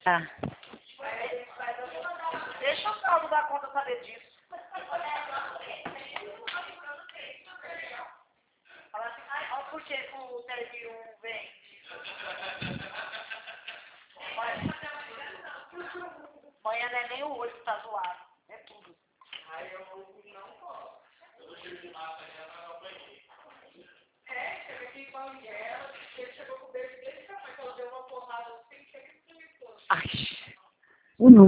Tá. Deixa o saldo da conta saber disso. Fala assim, ai, olha por que o Television vem. Amanhã não é nem o olho que tá zoado. É tudo. Aí eu não posso. Chega aqui com a Miguel, ele chegou com o beijo desse tamanho, que ela deu uma porrada assim, chega e Ai. O número.